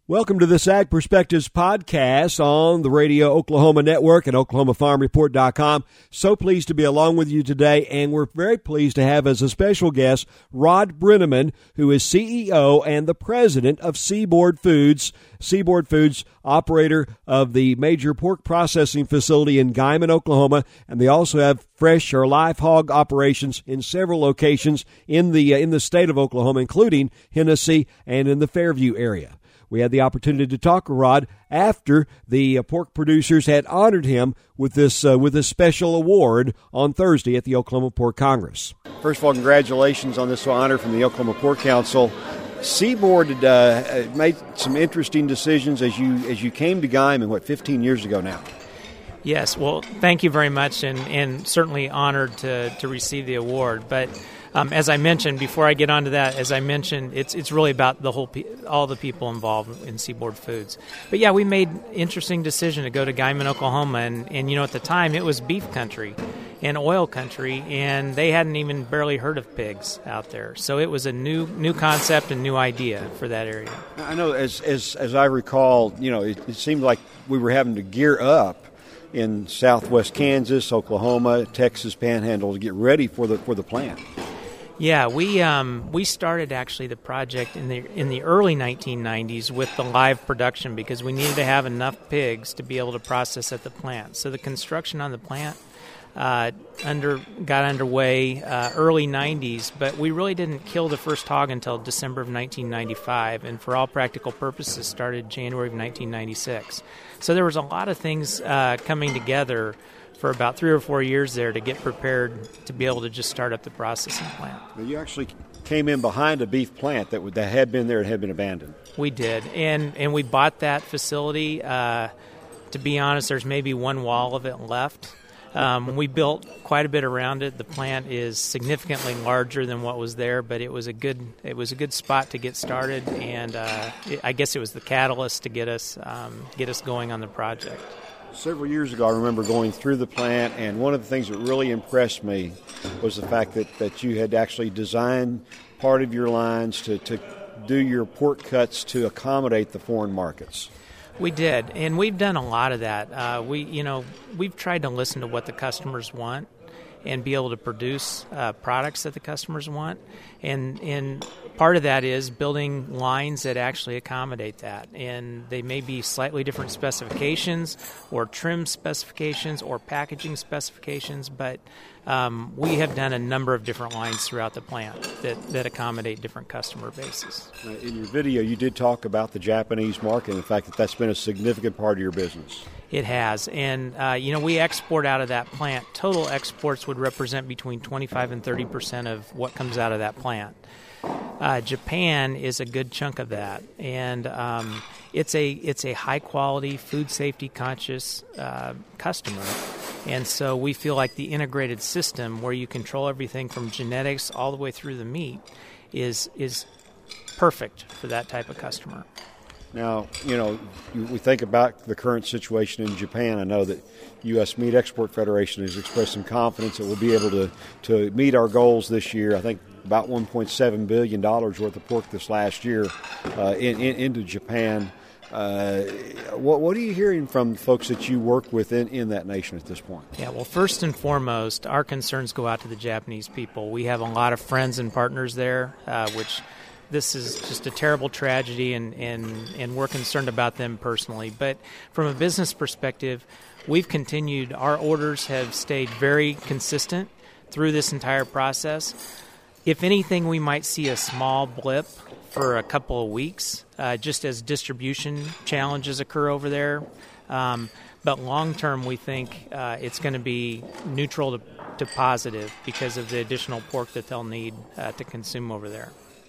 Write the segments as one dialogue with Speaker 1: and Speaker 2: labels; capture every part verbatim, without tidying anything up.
Speaker 1: Welcome to this Ag Perspectives podcast on the Radio Oklahoma Network and Oklahoma Farm Report dot com. So pleased to be along with you today, and we're very pleased to have as a special guest Rod Brenneman, who is C E O and the president of Seaboard Foods. Seaboard Foods, operator of the major pork processing facility in Guymon, Oklahoma, and they also have fresh or live hog operations in several locations in the uh, in the state of Oklahoma, including Hennessy and in the Fairview area. We had the opportunity to talk to Rod after the uh, pork producers had honored him with this uh, with this special award on Thursday at the Oklahoma Pork Congress. First of all, congratulations on this honor from the Oklahoma Pork Council. Seaboard uh, made some interesting decisions as you as you came to Guymon, what, fifteen years ago now?
Speaker 2: Yes, well, thank you very much, and, and certainly honored to, to receive the award. But um, as I mentioned, before I get on to that, as I mentioned, it's it's really about the whole pe- all the people involved in Seaboard Foods. But yeah, we made an interesting decision to go to Guymon, Oklahoma, and, and you know, at the time it was beef country and oil country, and they hadn't even barely heard of pigs out there. So it was a new new concept and new idea for that area.
Speaker 1: I know, as as as I recall, you know, it, it seemed like we were having to gear up in southwest Kansas, Oklahoma, Texas Panhandle to get ready for the for the plant.
Speaker 2: Yeah, we um, we started actually the project in the in the early nineteen nineties with the live production because we needed to have enough pigs to be able to process at the plant. So the construction on the plant uh, under got underway uh, early nineties, but we really didn't kill the first hog until December of nineteen ninety-five, and for all practical purposes started January of nineteen ninety-six. So there was a lot of things uh, coming together for about three or four years there to get prepared to be able to just start up the processing plant.
Speaker 1: You actually came in behind a beef plant that, that had been there and had been abandoned.
Speaker 2: We did, and and we bought that facility. Uh, to be honest, there's maybe one wall of it left. Um, we built quite a bit around it. The plant is significantly larger than what was there, but it was a good it was a good spot to get started, and uh, it, I guess it was the catalyst to get us um, get us going on the project.
Speaker 1: Several years ago, I remember going through the plant, and one of the things that really impressed me was the fact that, that you had actually designed part of your lines to, to do your pork cuts to accommodate the foreign markets.
Speaker 2: We did, and we've done a lot of that. Uh, we, you know, we've tried to listen to what the customers want and be able to produce uh, products that the customers want, and and part of that is building lines that actually accommodate that. And they may be slightly different specifications, or trim specifications, or packaging specifications, but um, we have done a number of different lines throughout the plant that, that accommodate different customer bases.
Speaker 1: In your video, you did talk about the Japanese market and the fact that that's been a significant part of your business.
Speaker 2: It has, and uh, you know, we export out of that plant. Total exports would represent between twenty-five and thirty percent of what comes out of that plant. Uh, Japan is a good chunk of that, and um, it's a it's a high quality, food safety conscious uh, customer, and so we feel like the integrated system where you control everything from genetics all the way through the meat is is perfect for that type of customer.
Speaker 1: Now, you know, we think about the current situation in Japan. I know that U S Meat Export Federation has expressed some confidence that we'll be able to, to meet our goals this year. I think about one point seven billion dollars worth of pork this last year uh, in, in, into Japan. Uh, what, what are you hearing from folks that you work with in, in that nation at this point?
Speaker 2: Yeah, well, first and foremost, our concerns go out to the Japanese people. We have a lot of friends and partners there, uh, which this is just a terrible tragedy, and, and, and we're concerned about them personally. But from a business perspective, we've continued. Our orders have stayed very consistent through this entire process. If anything, we might see a small blip for a couple of weeks, uh, just as distribution challenges occur over there. Um, but long term, we think uh, it's going to be neutral to, to positive because of the additional pork that they'll need uh, to consume over there.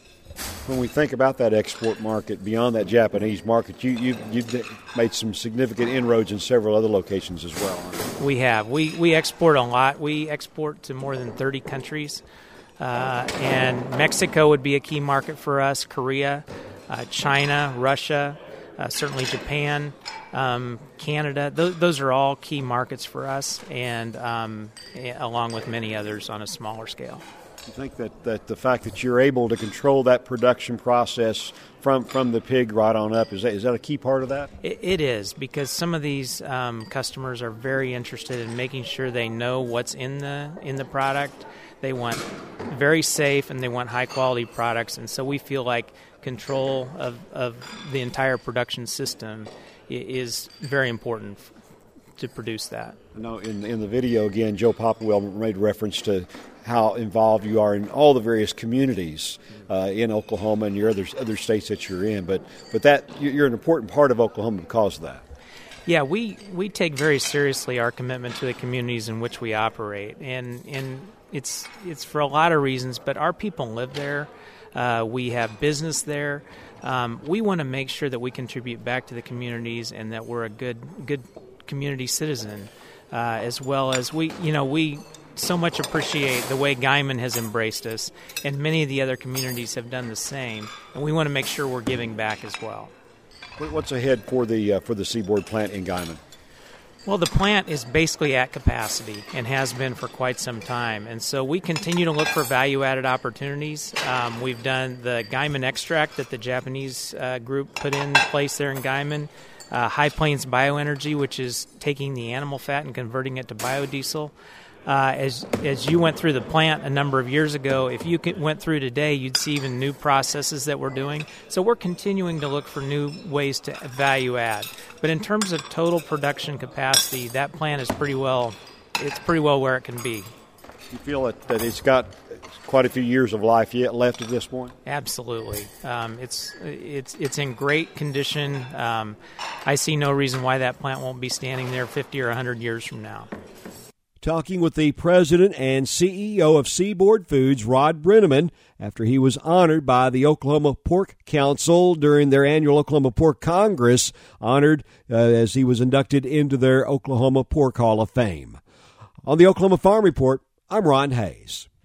Speaker 1: When we think about that export market, beyond that Japanese market, you, you've, you've made some significant inroads in several other locations as well.
Speaker 2: We have. We, we export a lot. We export to more than thirty countries. Uh, and Mexico would be a key market for us, Korea, uh, China, Russia, uh, certainly Japan, um, Canada. Th- those are all key markets for us, and um, along with many others on a smaller scale.
Speaker 1: You think that, that the fact that you're able to control that production process from, from the pig right on up, is that is that a key part of that?
Speaker 2: It, it is, because some of these um, customers are very interested in making sure they know what's in the in the product. They want very safe and they want high quality products, and so we feel like control of, of the entire production system is very important to produce that.
Speaker 1: I know in in the video again, Joe Popplewell made reference to how involved you are in all the various communities uh, in Oklahoma and your other other states that you're in. But but that you're an important part of Oklahoma because of that.
Speaker 2: Yeah, we, we take very seriously our commitment to the communities in which we operate, and and it's it's for a lot of reasons. But our people live there. Uh, we have business there. Um, we want to make sure that we contribute back to the communities and that we're a good good community citizen, uh, as well as we you know we. so much appreciate the way Guymon has embraced us, and many of the other communities have done the same, and we want to make sure we're giving back as well.
Speaker 1: What's ahead for the uh, for the Seaboard plant in Guymon?
Speaker 2: Well, the plant is basically at capacity and has been for quite some time, and so we continue to look for value-added opportunities. Um, we've done the Guymon extract that the Japanese uh, group put in place there in Guymon, uh, High Plains Bioenergy, which is taking the animal fat and converting it to biodiesel. Uh, as as you went through the plant a number of years ago, if you went through today, you'd see even new processes that we're doing. So we're continuing to look for new ways to value add. But in terms of total production capacity, that plant is pretty well, it's pretty well where it can be.
Speaker 1: You feel that, that it's got quite a few years of life yet left at this point?
Speaker 2: Absolutely. Um, it's it's it's in great condition. Um, I see no reason why that plant won't be standing there fifty or one hundred years from now.
Speaker 1: Talking with the president and C E O of Seaboard Foods, Rod Brenneman, after he was honored by the Oklahoma Pork Council during their annual Oklahoma Pork Congress, honored uh, as he was inducted into their Oklahoma Pork Hall of Fame. On the Oklahoma Farm Report, I'm Ron Hayes.